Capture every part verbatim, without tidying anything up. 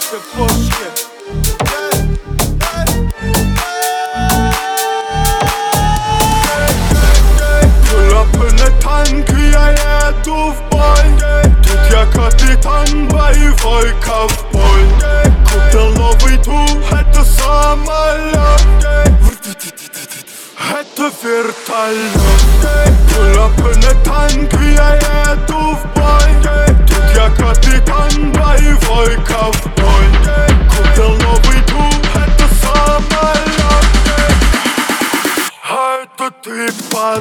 Пошли, пошли. Лапы танк, я еду в бой. Тут я капитан, боевой ковбой. Купил новый тур, это самолет. Это вертолет. Лапы на танк, я еду в бой. Тут я капитан, боевой ковбой. Купил новый тур, это самолет. А это ты под...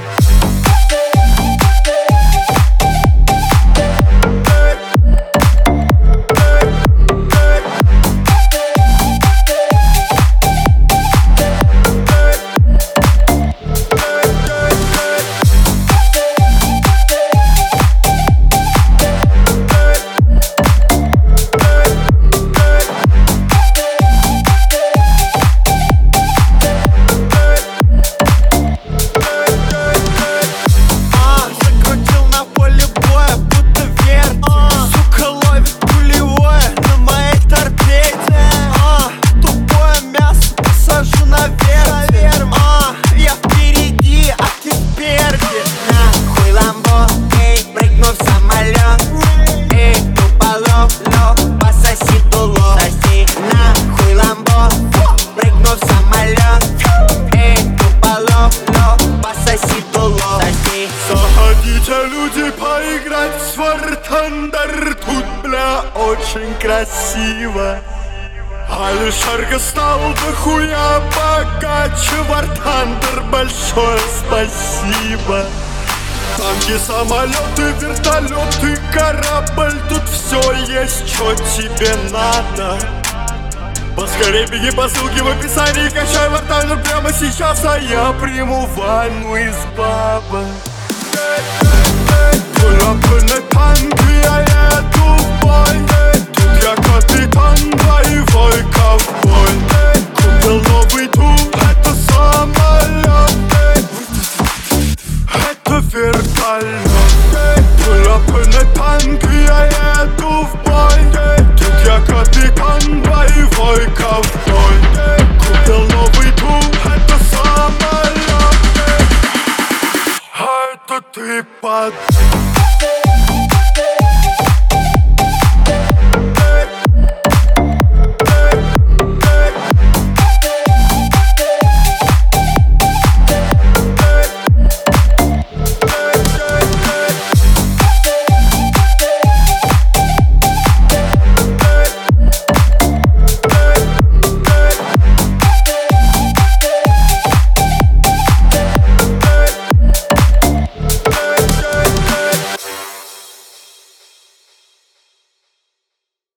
Заходите, люди, поиграть в War Thunder. Тут, бля, очень красиво. Алишерка стал дохуя богаче. War Thunder, большое спасибо. Танки, самолеты, вертолеты, корабль. Тут все есть, что тебе надо. Поскорей беги по ссылке в описании. Качай War Thunder прямо сейчас, а я приму ванну из бабок. Лапы на танк, я еду